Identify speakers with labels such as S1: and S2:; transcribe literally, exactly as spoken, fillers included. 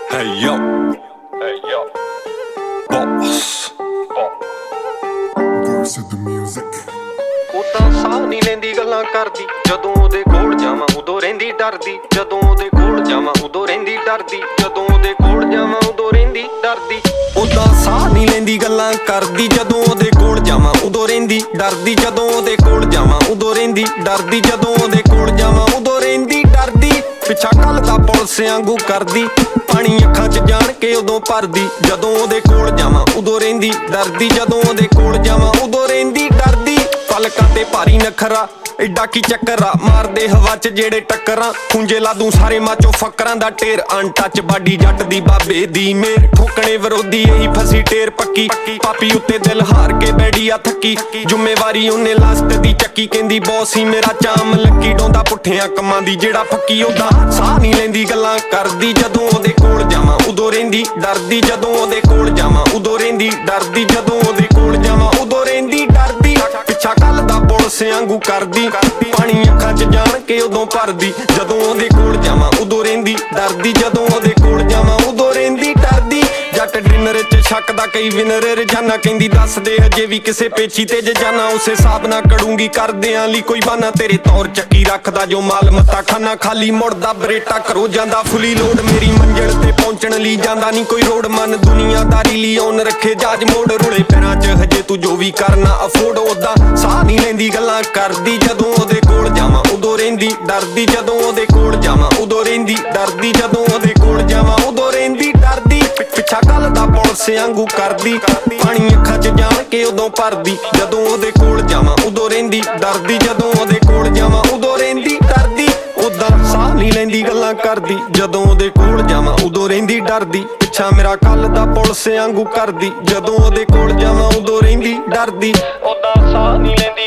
S1: Hey yo, hey yo, boss, boss
S2: of the music.
S3: ਉਹ ਤਾਂ ਸਾਹ ਨਹੀਂ ਲੈਂਦੀ ਗੱਲਾਂ ਕਰਦੀ, ਜਦੋਂ ਉਹਦੇ ਕੋਲ ਜਾਵਾਂ ਉਦੋਂ ਰਹਿੰਦੀ ਡਰਦੀ, ਜਦੋਂ ਉਹਦੇ ਕੋਲ ਜਾਵਾਂ ਉਦੋਂ ਰਹਿੰਦੀ ਡਰਦੀ, ਜਦੋਂ ਉਹਦੇ ਕੋਲ ਜਾਵਾਂ ਉਦੋਂ ਰਹਿੰਦੀ ਡਰਦੀ। ਉਹ ਤਾਂ ਸਾਹ ਨਹੀਂ ਲੈਂਦੀ ਗੱਲਾਂ ਕਰਦੀ, ਜਦੋਂ ਉਹਦੇ ਕੋਲ ਜਾਵਾਂ ਉਦੋਂ ਰਹਿੰਦੀ ਡਰਦੀ, ਜਦੋਂ ਉਹਦੇ ਕੋਲ ਜਾਵਾਂ ਉਦੋਂ ਰਹਿੰਦੀ ਡਰਦੀ, ਜਦੋਂ ਉਹਦੇ ਕੋਲ ਜਾਵਾਂ ਉਦੋਂ ਰਹਿੰਦੀ ਡਰਦੀ। ਪਿੱਛਾ ਕੱਲ ਦਾ ਪੁਲਿਸ ਵਾਂਗੂ ਕਰਦੀ, ਪਾਣੀ ਅੱਖਾਂ 'ਚ ਜਾਣ ਕੇ ਉਦੋਂ ਭਰਦੀ, ਜਦੋਂ ਉਹਦੇ ਕੋਲ ਜਾਵਾਂ ਉਦੋਂ ਰਹਿੰਦੀ ਡਰਦੀ, ਜਦੋਂ ਉਹਦੇ ਕੋਲ ਜਾਵਾਂ ਉਦੋਂ ਰਹਿੰਦੀ ਡਰਦੀ। ਪਲਕਾਂ ਤੇ ਭਾਰੀ ਨਖਰਾ ਏਡਾ ਕੀ ਚੱਕਰ ਆ, ਮਾਰਦੇ ਹਵਾ 'ਚ ਜਿਹੜੇ ਟੱਕਰਾਂ, ਖੁੰਝੇ ਲਾ ਦੂੰ ਸਾਰੇ ਮਾਚੋ ਫੱਕਰਾਂ ਦਾ ਢੇਰ। ਅਨਟੱਚ ਬਾਡੀ ਜੱਟ ਦੀ ਬਾਬੇ ਦੀ ਮੇਰ, ਠੋਕਣੇ ਵਿਰੋਧੀ ਇਹੀ ਫਸੀ ਢੇਰ ਪੱਕੀ, ਪਾਪੀ ਉੱਤੇ ਦਿਲ ਹਾਰ ਕੇ ਬੈਠੀ ਆ ਥੱਕੀ। ਜ਼ਿੰਮੇਵਾਰੀ ਉਹਨੇ ਲਾਸਟ ਦੀ ਚੱਕੀ, ਕਹਿੰਦੀ ਬੌਸ ਹੀ ਮੇਰਾ ਚਾਮ ਲੱਕੀ, ਡੋਂਦਾ ਪੁੱਠਿਆਂ ਕੰਮਾਂ ਦੀ ਜਿਹੜਾ ਫੱਕੀ। ਉਹਦਾ ਸਾਹ ਨਹੀਂ ਲੈਂਦੀ ਗੱਲਾਂ ਕਰਦੀ, ਜਦੋਂ ਉਹਦੇ ਕੋਲ ਜਾਵਾਂ ਉਦੋਂ ਰਹਿੰਦੀ ਡਰਦੀ, ਜਦੋਂ ਉਹਦੇ ਕੋਲ ਜਾਵਾਂ ਉਦੋਂ ਰਹਿੰਦੀ ਡਰਦੀ, ਜਦੋਂ ਉਹਦੇ ਕੋਲ ਜਾਵਾਂ ਉਦੋਂ ਰਹਿੰਦੀ ਡਰਦੀ। ਪਿੱਛਾ ਕੱਲ ਦਾ ਪੁਲਿਸ ਵਾਂਗੂ ਕਰਦੀ, ਪਾਣੀ ਅੱਖਾਂ 'ਚ ਜਾਣ ਕੇ ਉਦੋਂ ਭਰਦੀ, ਜਦੋਂ ਉਹਦੇ ਕੋਲ ਜਾਵਾਂ ਉਦੋਂ ਰਹਿੰਦੀ ਡਰਦੀ, ਜਦੋਂ ਉਹਦੇ ਕੋਲ ਜਾਵਾਂ ਉਦੋਂ ਰਹਿੰਦੀ ਡਰਦੀ। ਜੱਟ ਡਿਨਰ 'ਚ ਸ਼ੱਕ ਦਾ ਕਈ ਵਿਨਰ ਰੋਜ਼ਾਨਾ, ਕਹਿੰਦੀ ਦੱਸਦੇ ਹਜੇ ਵੀ ਕਿਸੇ ਪੇਚੀ ਤੇ ਜੇ ਜਾਣਾ, ਉਸੇ ਹਿਸਾਬ ਨਾਲ ਕੜੂੰਗੀ ਕਰਦਿਆਂ ਲਈ ਕੋਈ ਬਾਨਾ। ਤੇਰੇ ਤੌਰ ਚੱਕੀ ਰੱਖਦਾ ਜੋ ਮਾਲ ਮੱਤਾ ਖਾਨਾ, ਖਾਲੀ ਮੁੜਦਾ ਬਰੇਟਾ ਘਰੋਂ ਜਾਂਦਾ ਫੁੱਲੀ ਲੋਡ, ਮੇਰੀ ਮੰਜ਼ਿਲ ਤੇ ਪਹੁੰਚਣ ਲਈ ਜਾਂਦਾ ਨਹੀਂ ਕੋਈ ਰੋਡ। ਮਨ ਦੁਨੀਆਦਾਰੀ ਲਈ ਔਨ ਰੱਖੇ ਜਾਜ ਮੋੜ, ਰੁਲੇ ਪੈਰਾਂ 'ਚ ਹਜੇ ਤੂੰ ਜੋ ਵੀ ਕਰਨਾ ਅਫੋਰਡ। ਉਹਦਾ ਸਾਹ ਨਹੀਂ ਲੈਂਦੀ ਗੱਲਾਂ ਕਰਦੀ, ਜਦੋਂ ਉਹਦੇ ਕੋਲ ਜਾਵਾਂ ਉਦੋਂ ਰਹਿੰਦੀ ਡਰਦੀ, ਜਦੋਂ ਉਹਦੇ ਕੋਲ ਜਾਵਾਂ ਉਦੋਂ ਰਹਿੰਦੀ ਡਰਦੀ, ਜਦੋਂ ਉਹਦੇ ਕੋਲ ਜਾਵਾਂ ਉਦੋਂ ਰਹਿੰਦੀ ਡਰਦੀ। ਪਿੱਛਾ ਕੱਲ ਦਾ ਪੁਲਿਸ ਵਾਂਗੂ ਕਰਦੀ, ਪਾਣੀ ਅੱਖਾਂ 'ਚ ਜਾਣ ਕੇ ਉਦੋਂ ਭਰਦੀ, ਜਦੋਂ ਉਹਦੇ ਕੋਲ ਜਾਵਾਂ ਉਦੋਂ ਰਹਿੰਦੀ ਡਰਦੀ, ਜਦੋਂ ਉਹਦੇ ਕੋਲ ਜਾਵਾਂ ਉਦੋਂ ਰਹਿੰਦੀ ਡਰਦੀ। ਉਦਾਂ ਸਾਹ ਨਹੀਂ ਲੈਂਦੀ ਗੱਲਾਂ ਕਰਦੀ, ਜਦੋਂ ਉਹਦੇ ਕੋਲ ਜਾਵਾਂ ਉਦੋਂ ਰਹਿੰਦੀ ਡਰਦੀ। ਪਿੱਛਾ ਮੇਰਾ ਕੱਲ ਦਾ ਪੁਲਿਸ ਵਾਂਗੂ ਕਰਦੀ, ਜਦੋਂ ਉਹਦੇ ਕੋਲ ਜਾਵਾਂ ਉਦੋਂ ਰਹਿੰਦੀ ਡਰਦੀ। ਉਦਾਂ ਸਾਹ ਨਹੀਂ ਲੈਂਦੀ